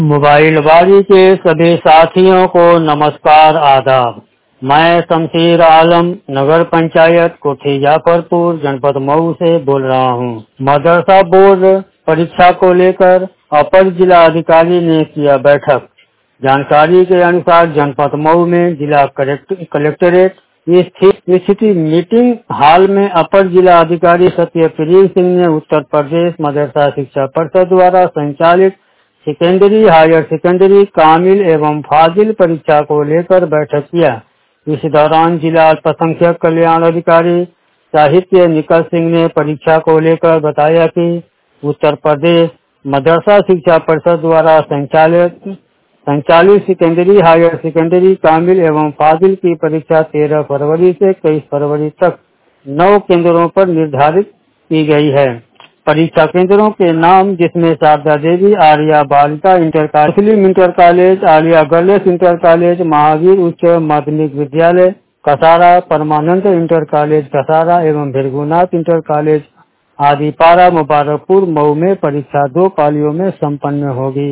मोबाइलबाजी के सभी साथियों को नमस्कार आदाब। मैं शमशीर आलम नगर पंचायत कोठी जाफरपुर जनपद मऊ से बोल रहा हूँ। मदरसा बोर्ड परीक्षा को लेकर अपर जिला अधिकारी ने किया बैठक। जानकारी के अनुसार जनपद मऊ में जिला कलेक्ट्रेट स्थित मीटिंग हॉल में अपर जिला अधिकारी सत्यप्रिय सिंह ने उत्तर प्रदेश मदरसा शिक्षा परिषद द्वारा संचालित सेकेंडरी, हायर सेकेंडरी, कामिल एवं फाजिल परीक्षा को लेकर बैठक किया। इस दौरान जिला अल्पसंख्यक कल्याण अधिकारी साहित्य निकल सिंह ने परीक्षा को लेकर बताया कि उत्तर प्रदेश मदरसा शिक्षा परिषद द्वारा संचालित सेकेंडरी, हायर सेकेंडरी, कामिल एवं फाजिल की परीक्षा 13 फरवरी से 23 फरवरी तक 9 केंद्रों पर निर्धारित की गई है। परीक्षा केंद्रों के नाम जिसमें Sharda Devi Arya Balika inter college, Muslim inter college, Aliya girls inter college, Mahavir उच्च माध्यमिक विद्यालय कसारा, परमानंद इंटर कॉलेज कसारा एवं भृगुनाथ इंटर कॉलेज आदिपारा मुबारकपुर मऊ में परीक्षा 2 पालियों में संपन्न होगी।